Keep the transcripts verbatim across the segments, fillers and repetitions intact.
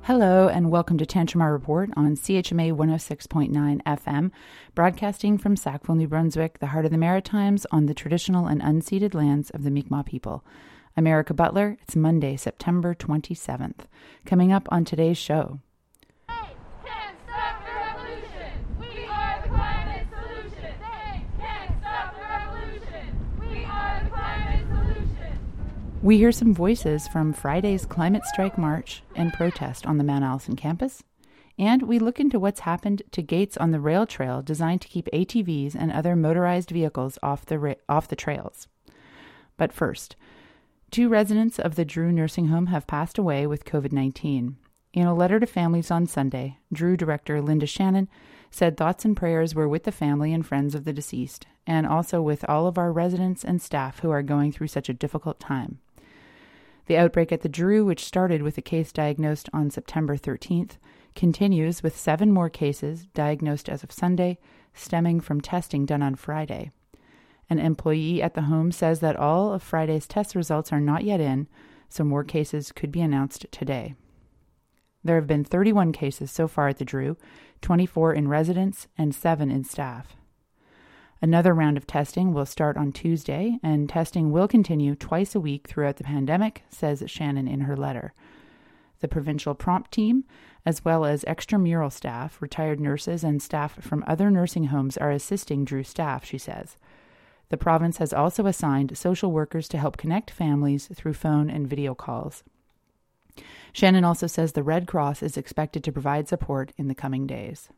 Hello and welcome to Tantramar Report on C H M A one oh six point nine F M, broadcasting from Sackville, New Brunswick, the heart of the Maritimes, on the traditional and unceded lands of the Mi'kmaq people. I'm Erica Butler. It's Monday, September twenty-seventh. Coming up on today's show. They can't stop the revolution. We are the climate solution. They can't stop the revolution. We are the climate solution. We hear some voices from Friday's climate strike march and protest on the Mount Allison campus, and we look into what's happened to gates on the rail trail designed to keep A T Vs and other motorized vehicles off the ra- off the trails. But first, two residents of the Drew Nursing Home have passed away with covid nineteen. In a letter to families on Sunday, Drew director Linda Shannon said thoughts and prayers were with the family and friends of the deceased, and also with all of our residents and staff who are going through such a difficult time. The outbreak at the Drew, which started with a case diagnosed on September thirteenth, continues with seven more cases diagnosed as of Sunday, stemming from testing done on Friday. An employee at the home says that all of Friday's test results are not yet in, so more cases could be announced today. There have been thirty-one cases so far at the Drew, twenty-four in residents and seven in staff. Another round of testing will start on Tuesday, and testing will continue twice a week throughout the pandemic, says Shannon in her letter. The provincial prompt team, as well as extramural staff, retired nurses, and staff from other nursing homes are assisting Drew staff, she says. The province has also assigned social workers to help connect families through phone and video calls. Shannon also says the Red Cross is expected to provide support in the coming days.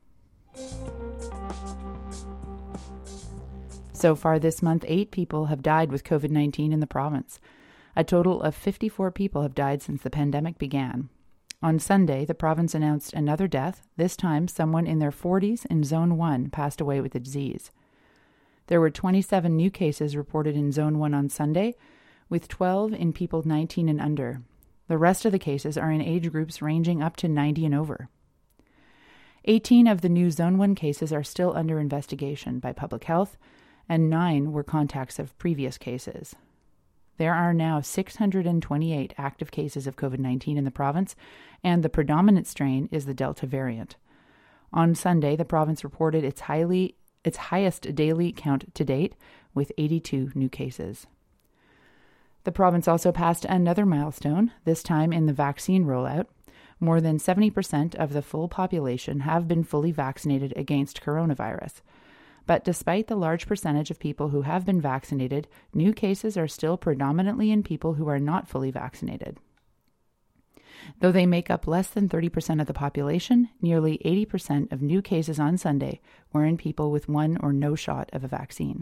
So far this month, eight people have died with covid nineteen in the province. A total of fifty-four people have died since the pandemic began. On Sunday, the province announced another death. This time, someone in their forties in Zone one passed away with the disease. There were twenty-seven new cases reported in Zone one on Sunday, with twelve in people nineteen and under. The rest of the cases are in age groups ranging up to ninety and over. eighteen of the new Zone one cases are still under investigation by Public Health, and nine were contacts of previous cases. There are now six hundred twenty-eight active cases of covid nineteen in the province, and the predominant strain is the Delta variant. On Sunday, the province reported its highly its highest daily count to date, with eighty-two new cases. The province also passed another milestone, this time in the vaccine rollout. More than seventy percent of the full population have been fully vaccinated against coronavirus. But despite the large percentage of people who have been vaccinated, new cases are still predominantly in people who are not fully vaccinated. Though they make up less than thirty percent of the population, nearly eighty percent of new cases on Sunday were in people with one or no shot of a vaccine.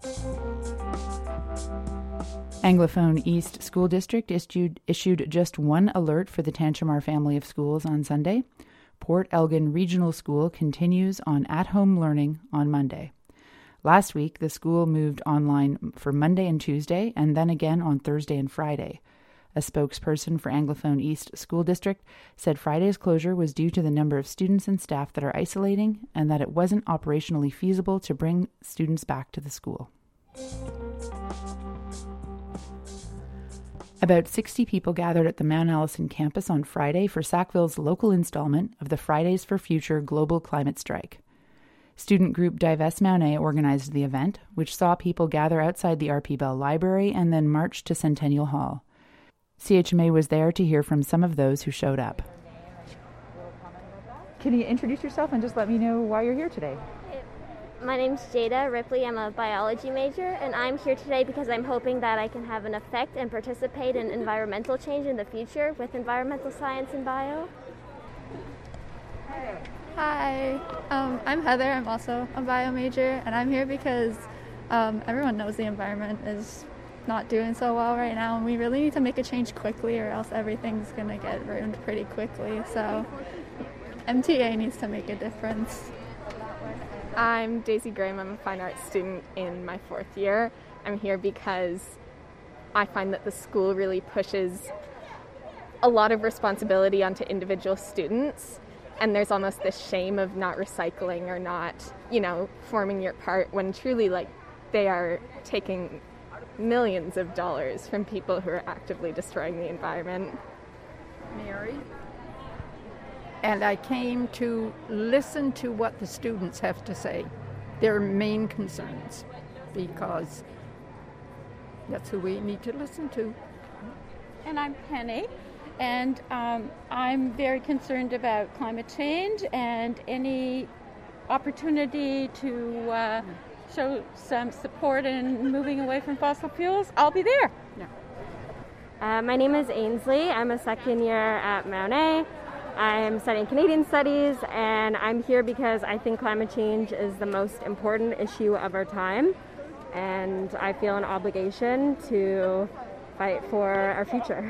Anglophone East School District issued, issued just one alert for the Tantramar family of schools on Sunday. Port Elgin Regional School continues on at-home learning on Monday. Last week, the school moved online for Monday and Tuesday, and then again on Thursday and Friday. A spokesperson for Anglophone East School District said Friday's closure was due to the number of students and staff that are isolating, and that it wasn't operationally feasible to bring students back to the school. About sixty people gathered at the Mount Allison campus on Friday for Sackville's local installment of the Fridays for Future Global Climate Strike. Student group Divest Mount A organized the event, which saw people gather outside the R P Bell Library and then march to Centennial Hall. C H M A was there to hear from some of those who showed up. Can you introduce yourself and just let me know why you're here today? My name's Jada Ripley. I'm a biology major, and I'm here today because I'm hoping that I can have an effect and participate in environmental change in the future with environmental science and bio. Hi, um, I'm Heather. I'm also a bio major, and I'm here because um, everyone knows the environment is not doing so well right now, and we really need to make a change quickly, or else everything's going to get ruined pretty quickly. So M T A needs to make a difference. I'm Daisy Graham. I'm a fine arts student in my fourth year. I'm here because I find that the school really pushes a lot of responsibility onto individual students, and there's almost this shame of not recycling or not, you know, forming your part, when truly, like, they are taking millions of dollars from people who are actively destroying the environment. Mary? and I came to listen to what the students have to say, their main concerns, because that's who we need to listen to. And I'm Penny, and um, I'm very concerned about climate change and any opportunity to uh, show some support in moving away from fossil fuels. I'll be there. Yeah. Uh, my name is Ainsley. I'm a second year at Mount A. I'm studying Canadian Studies, and I'm here because I think climate change is the most important issue of our time, and I feel an obligation to fight for our future.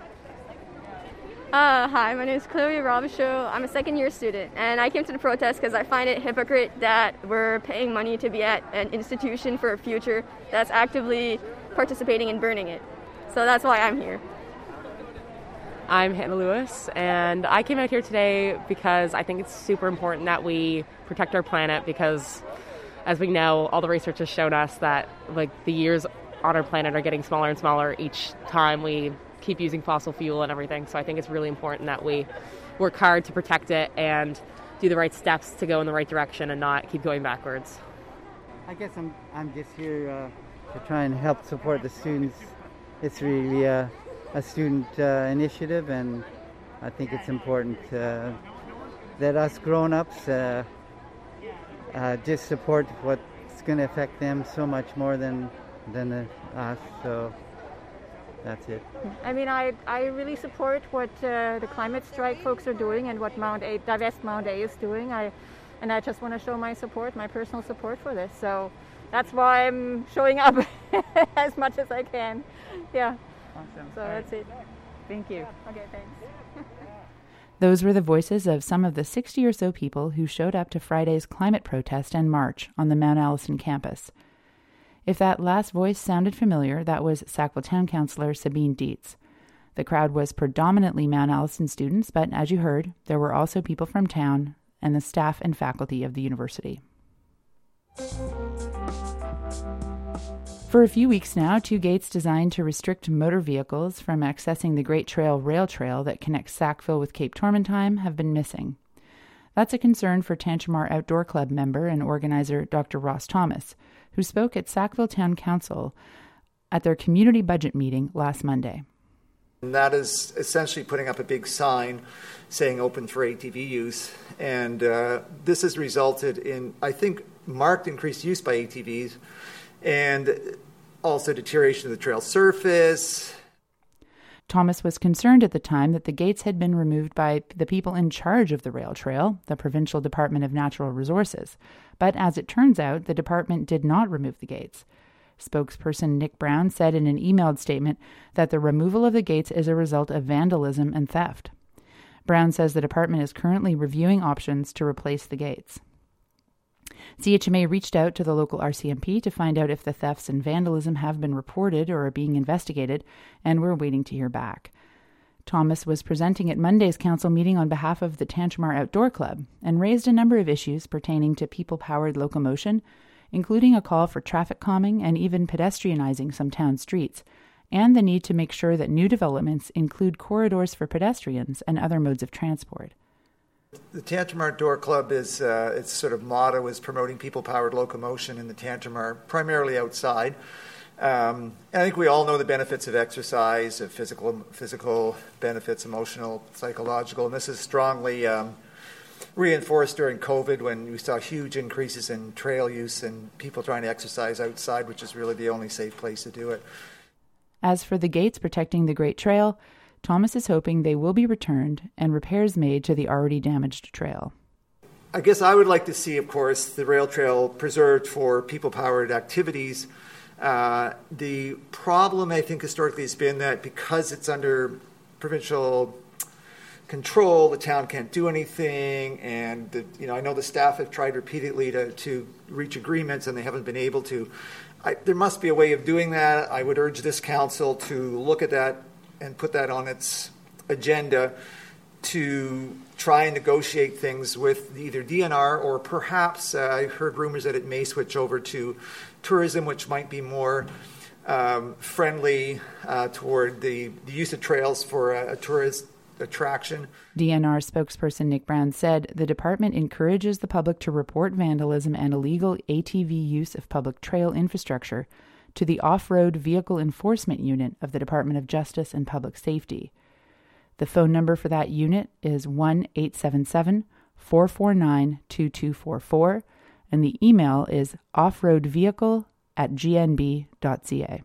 Uh, hi, my name is Chloe Robichaud. I'm a second year student, and I came to the protest because I find it hypocrite that we're paying money to be at an institution for a future that's actively participating in burning it. So that's why I'm here. I'm Hannah Lewis, and I came out here today because I think it's super important that we protect our planet, because as we know, all the research has shown us that like the years on our planet are getting smaller and smaller each time we keep using fossil fuel and everything. So I think it's really important that we work hard to protect it and do the right steps to go in the right direction and not keep going backwards. I guess I'm I'm just here uh, to try and help support the students. It's really uh, a student uh, initiative, and I think it's important uh, that us grown-ups uh, uh, just support what's going to affect them so much more than than uh, us. So that's it. I mean, I, I really support what uh, the climate strike folks are doing and what Mount A, Divest Mount A is doing. I, and I just want to show my support, my personal support for this. So that's why I'm showing up as much as I can. Yeah. Awesome. So All that's right. it. Thank you. Okay, thanks. Those were the voices of some of the sixty or so people who showed up to Friday's climate protest and march on the Mount Allison campus. If that last voice sounded familiar, that was Sackville Town Councillor Sabine Dietz. The crowd was predominantly Mount Allison students, but as you heard, there were also people from town and the staff and faculty of the university. For a few weeks now, two gates designed to restrict motor vehicles from accessing the Great Trail rail trail that connects Sackville with Cape Tormentine have been missing. That's a concern for Tantramar Outdoor Club member and organizer Doctor Ross Thomas, who spoke at Sackville Town Council at their community budget meeting last Monday. And that is essentially putting up a big sign saying open for A T V use. And uh, this has resulted in, I think, marked increased use by A T Vs and also deterioration of the trail surface. Thomas was concerned at the time that the gates had been removed by the people in charge of the rail trail, the Provincial Department of Natural Resources. But as it turns out, the department did not remove the gates. Spokesperson Nick Brown said in an emailed statement that the removal of the gates is a result of vandalism and theft. Brown says the department is currently reviewing options to replace the gates. C H M A reached out to the local R C M P to find out if the thefts and vandalism have been reported or are being investigated, and we're waiting to hear back. Thomas was presenting at Monday's council meeting on behalf of the Tantramar Outdoor Club and raised a number of issues pertaining to people-powered locomotion, including a call for traffic calming and even pedestrianizing some town streets, and the need to make sure that new developments include corridors for pedestrians and other modes of transport. The Tantramar Outdoor Club is, uh, its sort of motto is promoting people-powered locomotion in the Tantramar, primarily outside. Um, I think we all know the benefits of exercise, of physical physical benefits, emotional, psychological, and this is strongly um, reinforced during COVID when we saw huge increases in trail use and people trying to exercise outside, which is really the only safe place to do it. As for the gates protecting the Great Trail, Thomas is hoping they will be returned and repairs made to the already damaged trail. I guess I would like to see, of course, the rail trail preserved for people-powered activities. Uh, the problem, I think, historically has been that because it's under provincial control, the town can't do anything, and the, you know, I know the staff have tried repeatedly to, to reach agreements, and they haven't been able to. I, there must be a way of doing that. I would urge this council to look at that and put that on its agenda to try and negotiate things with either D N R or perhaps uh, I heard rumors that it may switch over to tourism, which might be more um, friendly uh, toward the, the use of trails for a, a tourist attraction. D N R spokesperson Nick Brown said the department encourages the public to report vandalism and illegal A T V use of public trail infrastructure to the Off-Road Vehicle Enforcement Unit of the Department of Justice and Public Safety. The phone number for that unit is one eight seven seven, four four nine, two two four four, and the email is offroadvehicle at g n b dot c a.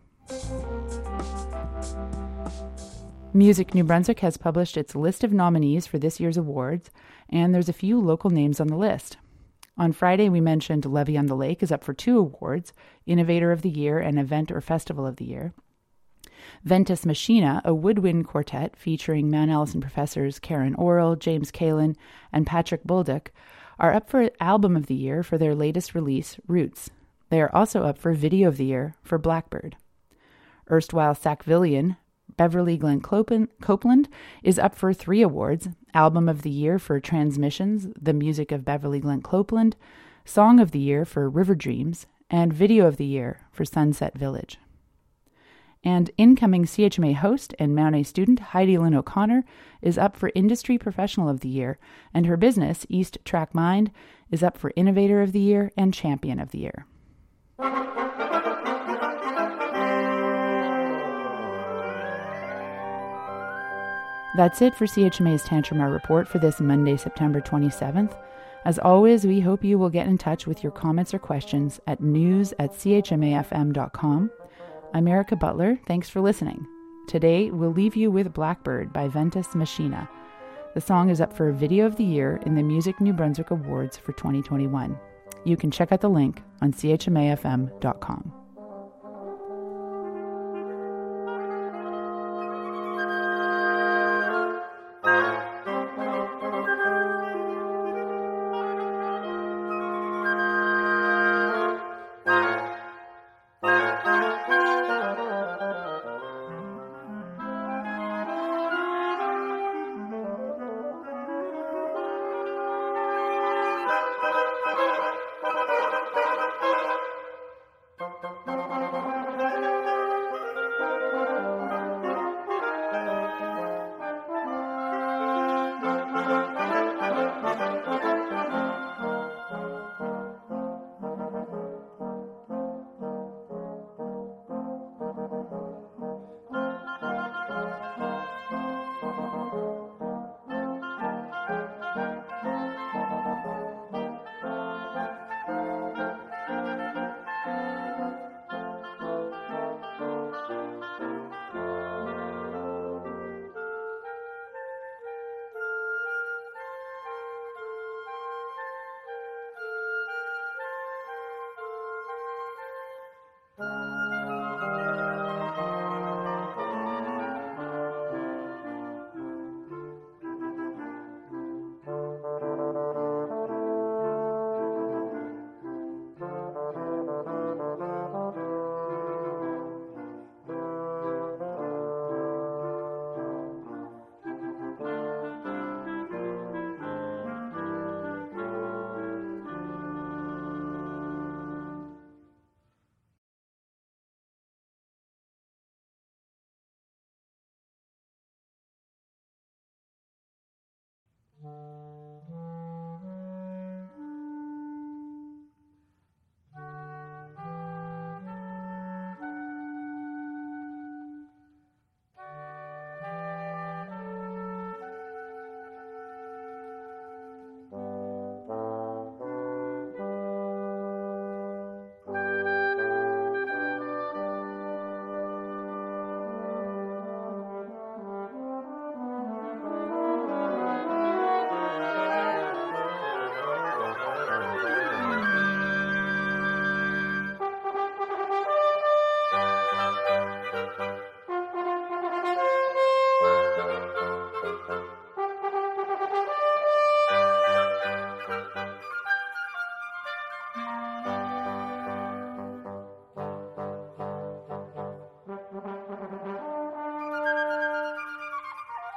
Music New Brunswick has published its list of nominees for this year's awards, and there's a few local names on the list. On Friday, we mentioned Levy on the Lake is up for two awards, Innovator of the Year and Event or Festival of the Year. Ventus Machina, a woodwind quartet featuring Mount Allison professors Karen Orrell, James Kalin, and Patrick Bulduck, are up for Album of the Year for their latest release, Roots. They are also up for Video of the Year for Blackbird. Erstwhile Sackvillian, Beverly Glen Copeland is up for three awards, Album of the Year for Transmissions, The Music of Beverly Glen Copeland, Song of the Year for River Dreams, and Video of the Year for Sunset Village. And incoming C H M A host and Mount A student Heidi Lynn O'Connor is up for Industry Professional of the Year, and her business, East Track Mind, is up for Innovator of the Year and Champion of the Year. That's it for C H M A's Tantramar Report for this Monday, September twenty-seventh. As always, we hope you will get in touch with your comments or questions at news at c h m a f m dot com. I'm Erica Butler. Thanks for listening. Today, we'll leave you with Blackbird by Ventus Machina. The song is up for Video of the Year in the Music New Brunswick Awards for twenty twenty-one. You can check out the link on c h m a f m dot com.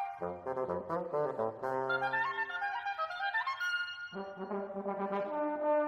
Thank you.